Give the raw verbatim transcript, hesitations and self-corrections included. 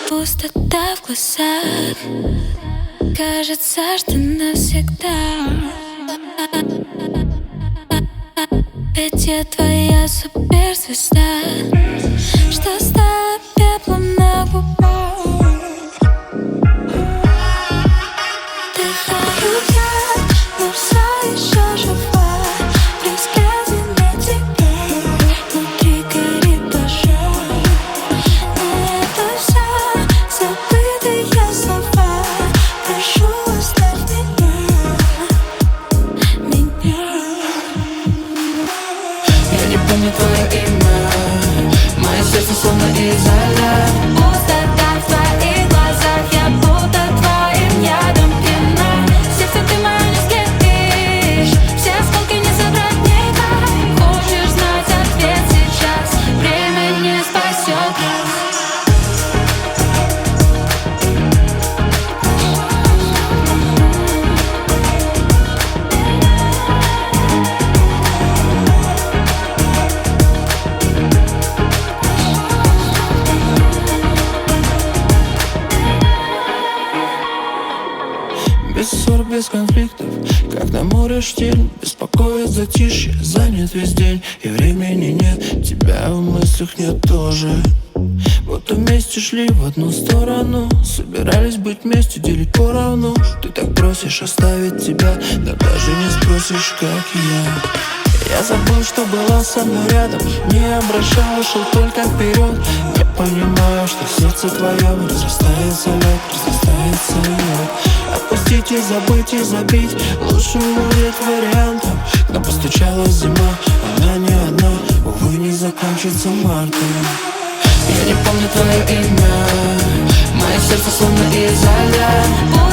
Пустота в глазах, кажется, что навсегда. Ведь я твоя суперзвезда, что стала пеплом на губах. Дыхаю я, но все еще жива. При взгляде на тебя внутри горит пожар. Но это все забытые слова. Прошу, оставь меня, меня. Я не помню твое имя, мое сердце словно изолят. Пустота в твоих глазах, я будто твоим ядом пьяна. Сердце ты мое не слепишь, все осколки не собрать никак. Хочешь знать ответ сейчас, время не спасет нас. Без ссор, без конфликтов, как на море штиль. Беспокоит затишье, занят весь день. И времени нет, тебя в мыслях нет тоже. Будто вместе шли в одну сторону, собирались быть вместе, делить поровну. Ты так просишь оставить тебя, но даже не спросишь, как я. Я забыл, что была со мной рядом, не обращал, шел только вперед. Не понимаю, что сердце твое разрастается лед, разрастается лед. Отпустить и забыть и забить лучше будет вариантом. Но постучалась зима, она не одна, увы, не закончится мартом. Я не помню твое имя, мое сердце словно изолят.